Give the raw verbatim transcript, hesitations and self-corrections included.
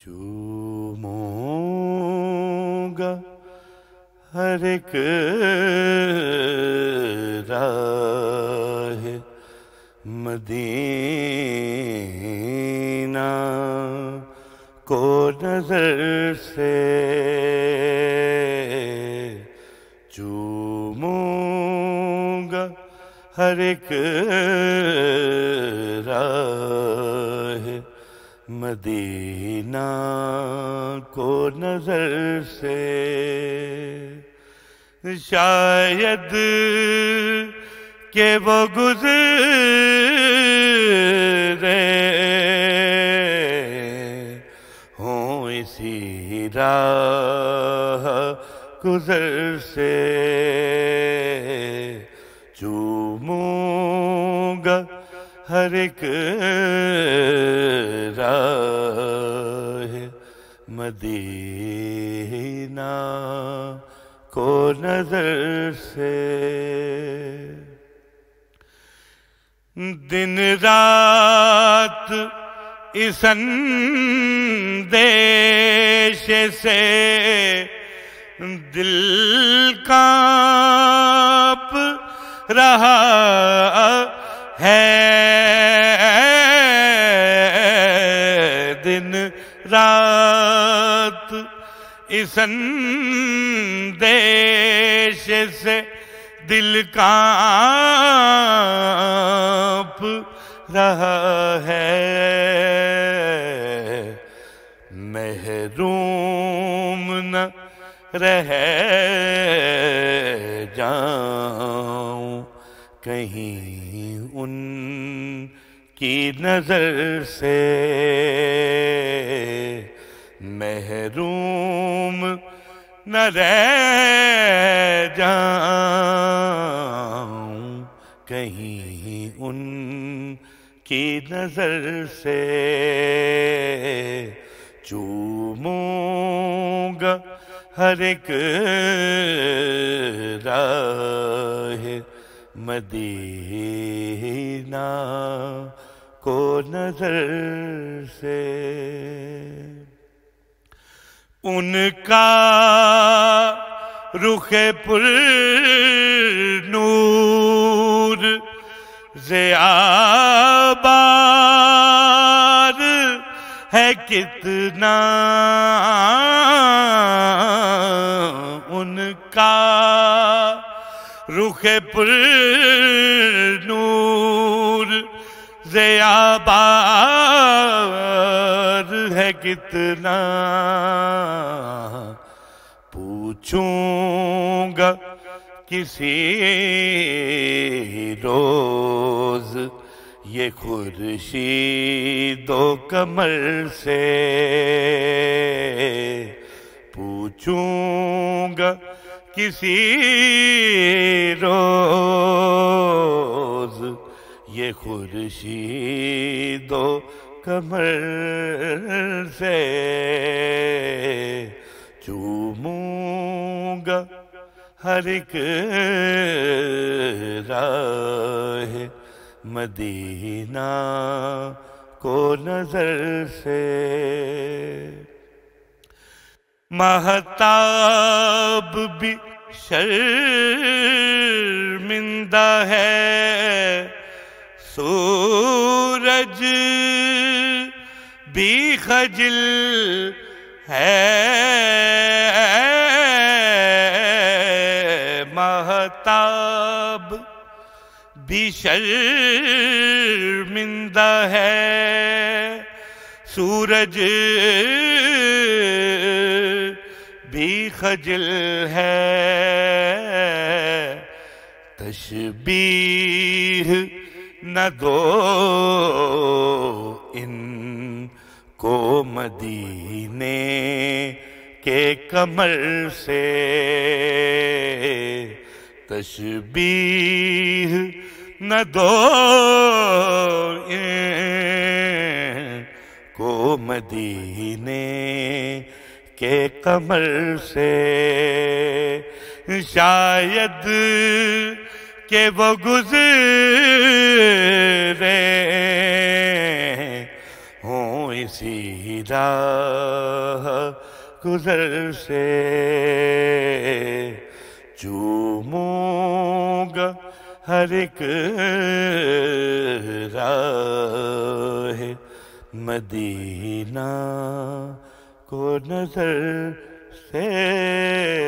چوموں گا ہر ایک راہ مدینہ کو نظر سے، چوموں گا ہر ایک راہ مدینہ کو نظر سے، شاید کہ وہ گزرے ہوں اسی راہ گزر سے، چوموں گا ہر ایک راہ مدینہ کو نظر سے، دن رات اس اندیش سے دل کانپ رہا ہے، دن رات اس اندیش سے دل کانپ رہا ہے، محروم نہ رہ جاؤں کہیں ان کی نظر سے، محروم نہ رہ جاؤں کہیں ان کی نظر سے، چوموں گا ہر ایک راہ مدینہ کو نظر سے، ان کا رخ پر نور ضیابار ہے کتنا، ان کا رخ پر نور ضیابار ہے کتنا، پوچھوں گا کسی روز یہ خورشید و قمر سے، پوچھوں گا کسی روز یہ خورشید و قمر سے، چوموں گا ہر ایک راہ مدینہ کو نظر سے، مہتاب بھی شرمندہ ہے، سورج بھی خجل ہے، مہتاب بھی شرمندہ ہے، سورج بھی خجل ہے، تشبیہ نہ دو ان کو مدینے کے قمر سے، تشبیہ نہ دو ان کو مدینے کے قمر سے، شاید کہ وہ گزرے ہوں کسی راہ گزر سے چوموں گا ہر ایک راہ مدینہ کو نظر سے